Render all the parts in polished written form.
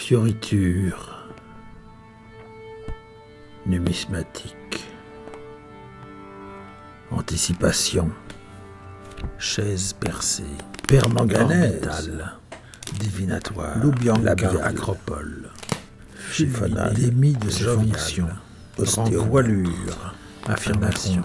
Fioriture numismatique. Anticipation. Chaise percée. Permanganèse. Divinatoire. L'habit acropole. Chiffonnade. Démis de ses fonctions. Voilure. Affirmation.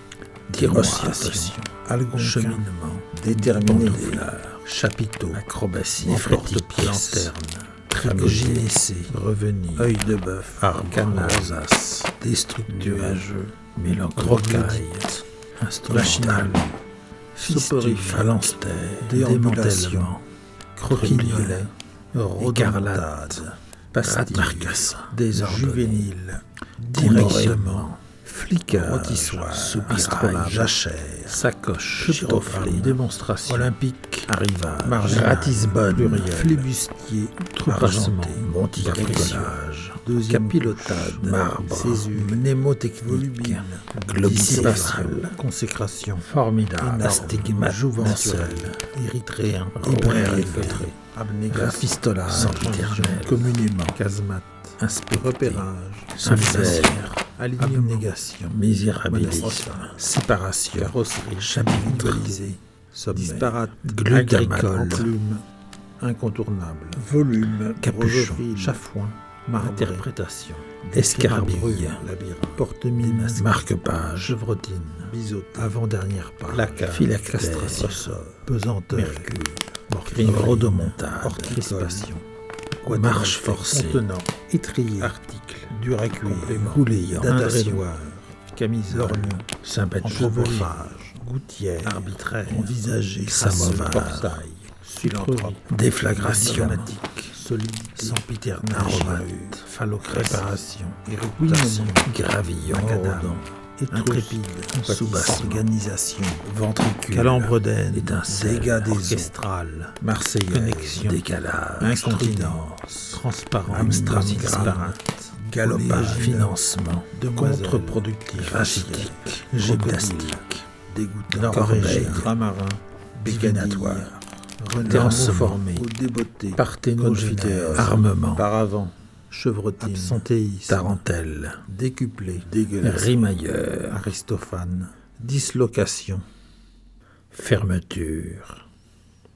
Dissociation. Algonquin. Cheminement. Déterminé. Chapiteau. Acrobatie. Lanterne. Gynécée. Revenir. Œil de bœuf. Arcana. Rosace. Déstructurageux. Mélancolique. Machinal. Fistif. Phalanstère. Démantèlement. Croquignolet. Écarlate. Marcassin. Désordre. Juvénile. Directement. Flicard. Rôtissoir. Soupirail. Jachère. Sacoche. Giroflée. Démonstration. Olympique. Arrivage. Ratisbonne. Flibustier. Troupassement. Monticabricolage. Capilotade. Marbre. Césure. Mnémotechnique. Globicéphale. Consécration. Formidable. Astigmate. Jouvencel. Érythréen. Hébraire feutré. Abnégation. Sempiternel. Communément. Casemate. Repérage. Symphysaire. Abnégation. Misérabilisme. Séparation. Carrosserie. Chapitre. Disparate. Agricole. Plume. Incontournable. Volume. Capuchon. Chafouin. Interprétation. Escarabille. Porte-mine. Marque-page. Chevrotine. Biseau. Avant-dernière page. Placard. Phylacastration. Ressort. Pesanteur. Mercure. Rodomontade. Crispation. Marche forcée. Contenant. Étrier. Article. Dur à cuire. Gouléant. Indrénoir. Camisole. Lorgnon. Sympathie. Chevauchage. Gouttière. Arbitraire. Envisagé. Samovar. Portail. Philanthrope. Déflagration. Solide. Sempiternel. Aromate. Phallocrèce. Préparation. Éruptation. Gravillon. Macadam. Intrépide. Sous-basse. Organisation. Ventricule. Calambre d'aine. Étincelle. Dégâts des orchestrales. Marseillaise. Connexion. Décalage. Incontinence. Transparence. Disparate. Galopage. Financement. Contre-productif. Rachitique. Gymnastique. Dégoûtant. Corbeille. Ramarin. Bécanatoire. Transformé. Parthénogénèse. Armement. Paravent. Chevrotine. Absentéisme. Tarentelle. Décuplé. Dégueulasse. Rimailleur. Aristophane. Dislocation. Fermeture.